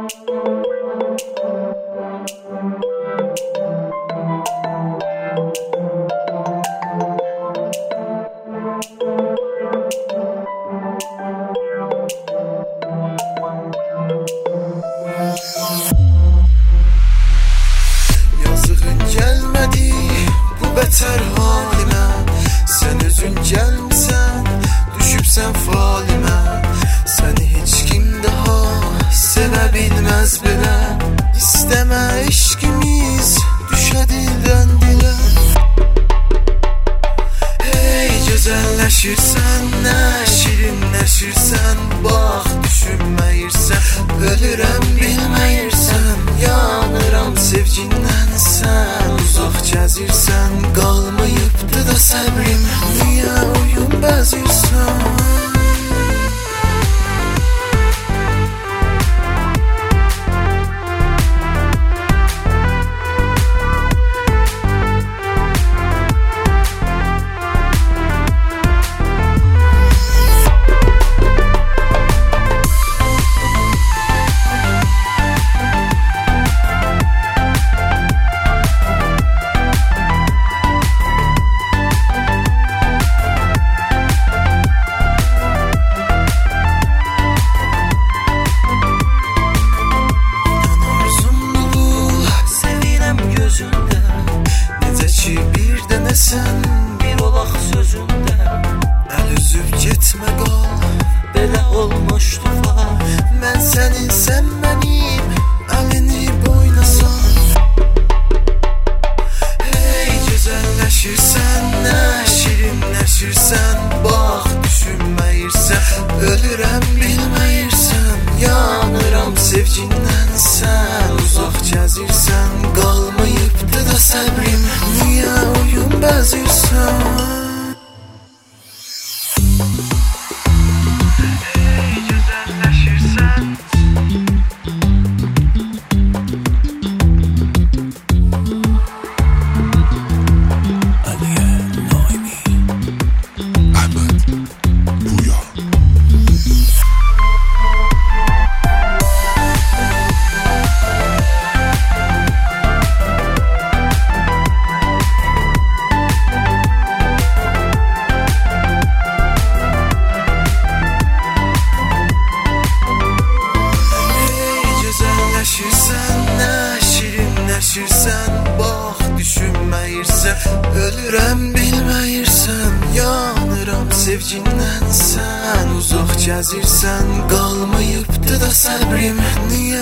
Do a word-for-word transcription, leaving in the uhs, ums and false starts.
Yazığın gəlmədi bu bətər halimə, sən özün gəlmisən, düşübsən falimə. Səni heç kim daha sevə bilməz belə, istəmə eşqimiz düşə dildən dilə. Hey gözəlləşirsən, nə şirinləşirsən, bax düşünməyirsən, ölürəm bilməyirsən, yanıram sevgindən. Sən uzaq gəzirsən, qalmayıbdı da səbrim, niyə oyun bəzirsən? Necə ki bir dənə sən bir olaq sözündə, əl üzüb getmə qal, belə olmuşdu var. Mən sənin, sən mənim, əlini boynasan. Hey gözəlləşirsən, nə şirinləşirsən, bax düşünməyirsən, ölürəm bilməyirsən, yanıram sevgindən. Sən uzaq gəzirsən, qalmayıbdı da səbrim, niyə oyun bəzirsən? Hey gözəlləşirsən, Aliye Naimi, Ahmet Buya. Şirinləşirsən, bax düşünməyirsən, ölürəm bilməyirsən, yanıram sevgindən. Sən uzaq gəzirsən, qalmayıbdı da səbrim, niyə